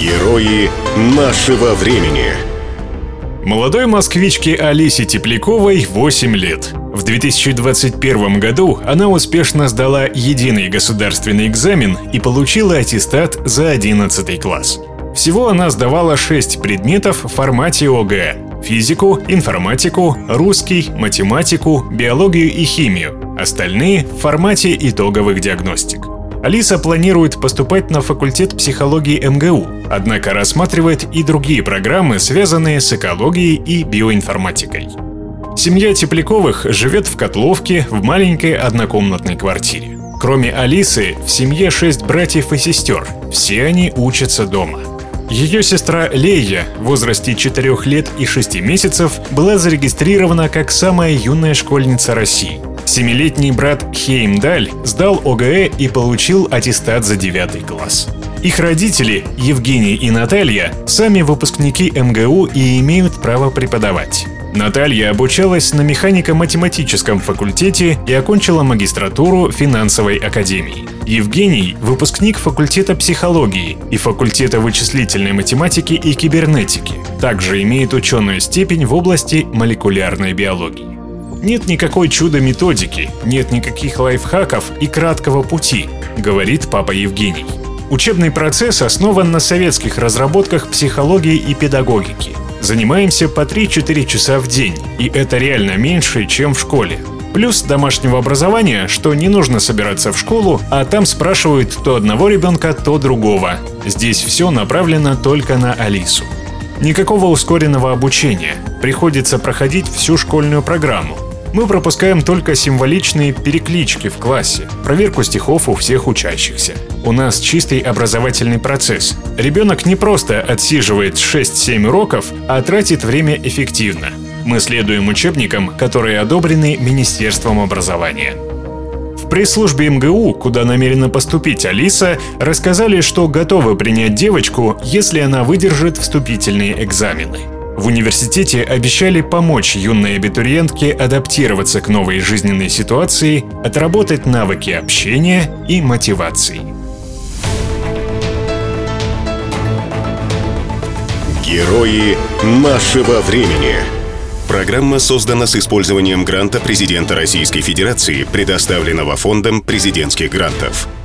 Герои нашего времени. Молодой москвичке Алисе Тепляковой 8 лет. В 2021 году она успешно сдала единый государственный экзамен и получила аттестат за 11 класс. Всего она сдавала 6 предметов в формате ОГЭ: физику, информатику, русский, математику, биологию и химию. Остальные в формате итоговых диагностик. Алиса планирует поступать на факультет психологии МГУ, однако рассматривает и другие программы, связанные с экологией и биоинформатикой. Семья Тепляковых живет в Котловке в маленькой однокомнатной квартире. Кроме Алисы, в семье 6 братьев и сестер. Все они учатся дома. Ее сестра Лея в возрасте 4 лет и 6 месяцев была зарегистрирована как самая юная школьница России. 7-летний брат Хеймдаль сдал ОГЭ и получил аттестат за 9 класс. Их родители, Евгений и Наталья, сами выпускники МГУ и имеют право преподавать. Наталья обучалась на механико-математическом факультете и окончила магистратуру финансовой академии. Евгений – выпускник факультета психологии и факультета вычислительной математики и кибернетики. Также имеет ученую степень в области молекулярной биологии. Нет никакой чудо-методики, нет никаких лайфхаков и краткого пути, говорит папа Евгений. Учебный процесс основан на советских разработках психологии и педагогики. Занимаемся по 3-4 часа в день, и это реально меньше, чем в школе. Плюс домашнего образования, что не нужно собираться в школу, а там спрашивают то одного ребенка, то другого. Здесь все направлено только на Алису. Никакого ускоренного обучения. Приходится проходить всю школьную программу. Мы пропускаем только символичные переклички в классе, проверку стихов у всех учащихся. У нас чистый образовательный процесс. Ребенок не просто отсиживает 6-7 уроков, а тратит время эффективно. Мы следуем учебникам, которые одобрены Министерством образования. В пресс-службе МГУ, куда намерена поступить Алиса, рассказали, что готовы принять девочку, если она выдержит вступительные экзамены. В университете обещали помочь юной абитуриентке адаптироваться к новой жизненной ситуации, отработать навыки общения и мотивации. Герои нашего времени. Программа создана с использованием гранта президента Российской Федерации, предоставленного Фондом президентских грантов.